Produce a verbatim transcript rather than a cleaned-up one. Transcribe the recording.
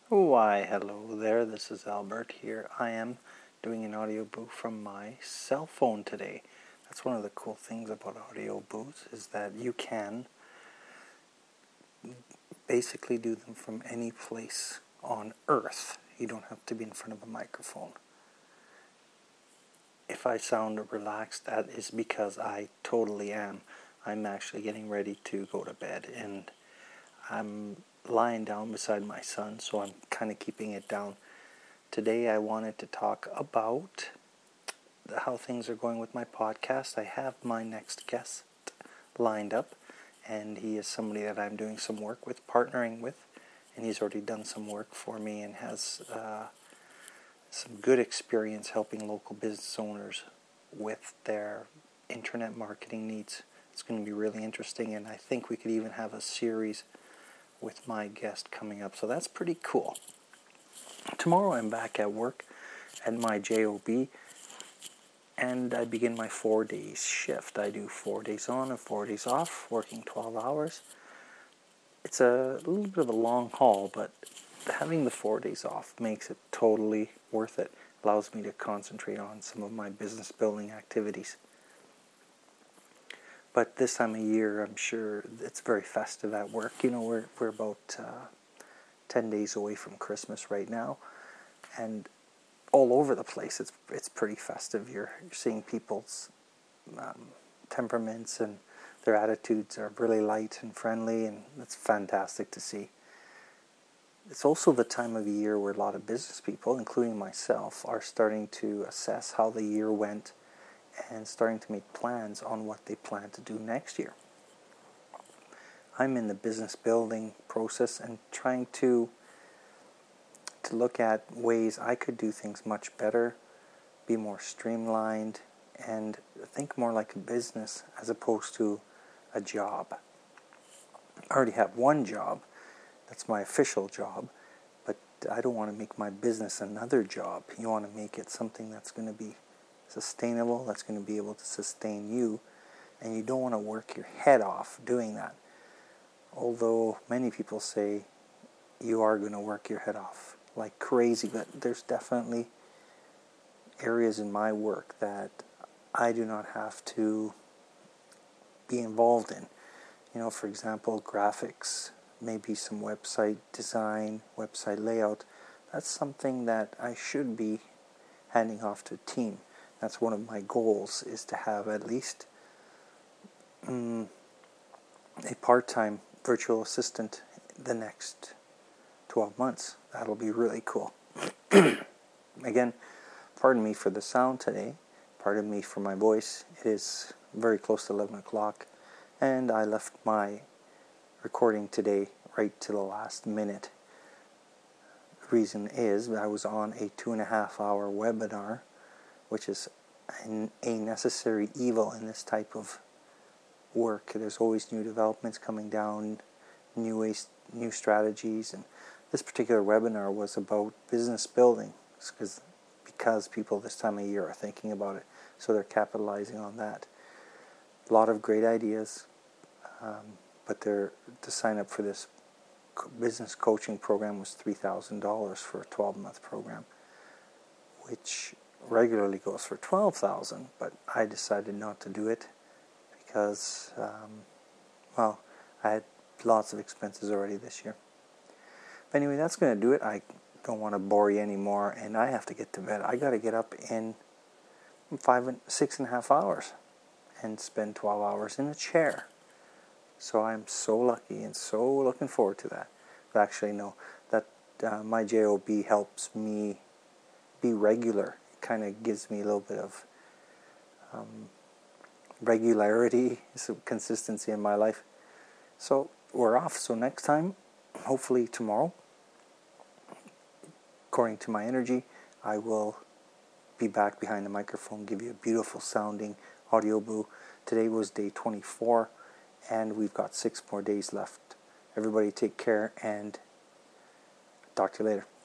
Why, hello there, this is Albert here. I am doing an audio boo from my cell phone today. That's one of the cool things about audio boos, is that you can basically do them from any place on Earth. You don't have to be in front of a microphone. If I sound relaxed, that is because I totally am. I'm actually getting ready to go to bed, and I'm lying down beside my son, so I'm kind of keeping it down. Today I wanted to talk about how things are going with my podcast. I have my next guest lined up, and he is somebody that I'm doing some work with, partnering with, and he's already done some work for me and has uh, some good experience helping local business owners with their internet marketing needs. It's going to be really interesting, and I think we could even have a series with my guest coming up, so that's pretty cool. Tomorrow I'm back at work at my job, and I begin my four days shift. I do four days on and four days off, working twelve hours. It's a little bit of a long haul, but having the four days off makes it totally worth it. Allows me to concentrate on some of my business building activities. But this time of year, I'm sure it's very festive at work. You know, we're we're about uh, ten days away from Christmas right now, and all over the place, it's it's pretty festive. You're you're seeing people's um, temperaments and their attitudes are really light and friendly, and it's fantastic to see. It's also the time of year where a lot of business people, including myself, are starting to assess how the year went and starting to make plans on what they plan to do next year. I'm in the business building process and trying to to look at ways I could do things much better, be more streamlined, and think more like a business as opposed to a job. I already have one job, that's my official job, but I don't want to make my business another job. You want to make it something that's going to be sustainable, that's going to be able to sustain you, and you don't want to work your head off doing that. Although many people say you are going to work your head off like crazy, but there's definitely areas in my work that I do not have to be involved in. You know, for example, graphics, maybe some website design, website layout. That's something that I should be handing off to a team. That's one of my goals, is to have at least um, a part-time virtual assistant the next twelve months. That'll be really cool. Again, pardon me for the sound today. Pardon me for my voice. It is very close to eleven o'clock, and I left my recording today right to the last minute. The reason is I was on a two and a half hour webinar, which is an, a necessary evil in this type of work. There's always new developments coming down, new ways, new strategies, and this particular webinar was about business building, because because people this time of year are thinking about it, so they're capitalizing on that. A lot of great ideas, um, but they're, to sign up for this business coaching program was three thousand dollars for a twelve-month program, which regularly goes for twelve thousand dollars, but I decided not to do it because, um, well, I had lots of expenses already this year. But anyway, that's going to do it. I don't want to bore you anymore, and I have to get to bed. I got to get up in five and six and a half hours and spend twelve hours in a chair. So I'm so lucky and so looking forward to that. But actually, no, that uh, my job helps me be regular. It kind of gives me a little bit of um, regularity, some consistency in my life. So we're off. So next time, hopefully tomorrow, according to my energy, I will be back behind the microphone, give you a beautiful sounding audio boo. Today was day twenty-four, and we've got six more days left. Everybody take care, and talk to you later.